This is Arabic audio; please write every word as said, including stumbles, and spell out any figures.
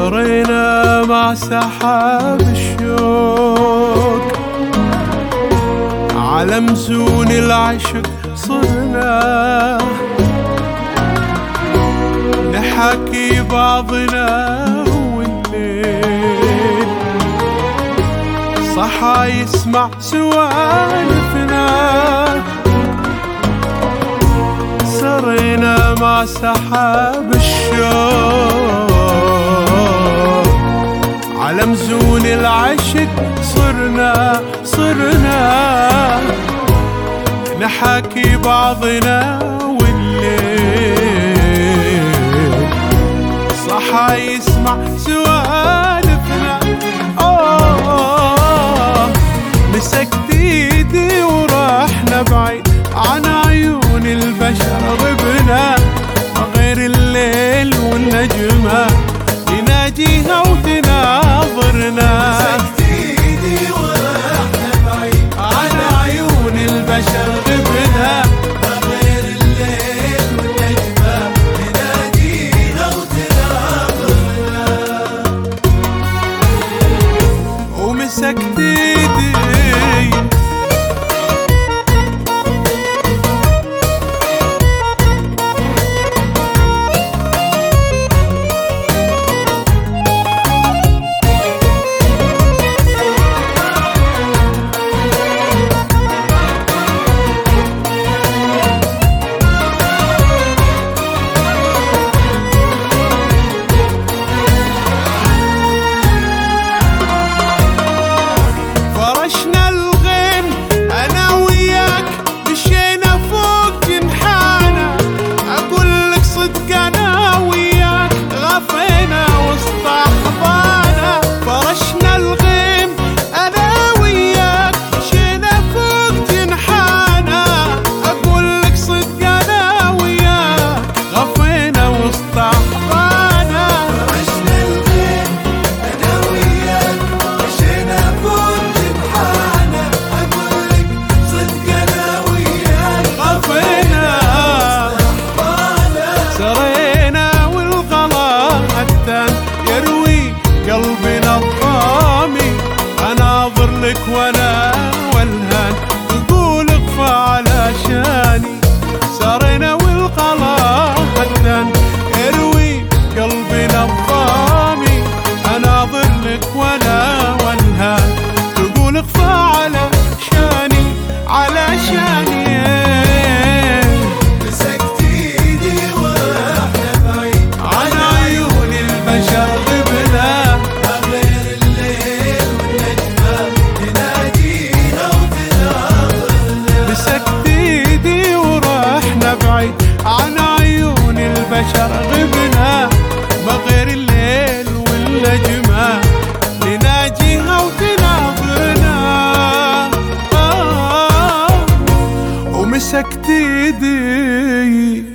سرينا مع سحاب الشوق، على مزون العشق صرنا نحكي بعضنا، والليل صحى يسمع سوالفنا. سرينا مع سحاب الشوق، على مزون العشق صرنا صرنا نحكي بعضنا، والليل صحى يسمع سوالفنا. أوه مسكت ايدي ورحنا بعيد عن عيون البشر، غبنا غير الليل والنجمة يناجيها وتناظرنا. مسكت ايدي ورحنا بعيد عن عيون البشر، غبنا غير الليل والنجمة يناجيها وتناظرنا. ومسكت ايدي قلبنا الضامي، اناظر لك وانا والهان تقول اقفى علشاني. سرينا والقلا هدان يروي قلبنا الضامي، اناظر لك وانا والهان تقول اقفى علشاني علشاني. مسكت ايدي ورحنا بعيد عن عيون البشر، غبنا غير الليل والنجمة يناجيها وتناظرنا. مسكت ايدي ورحنا بعيد عن عيون البشر، غبنا ما غير الليل والنجمة نناجيها وتناظرنا. آه ومسكت ايدي